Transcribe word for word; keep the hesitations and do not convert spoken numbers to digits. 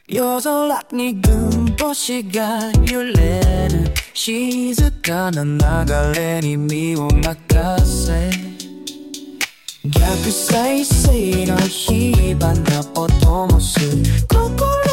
夜空に軍星が揺れる静かな流れに身を任せ逆再生の火花を灯す心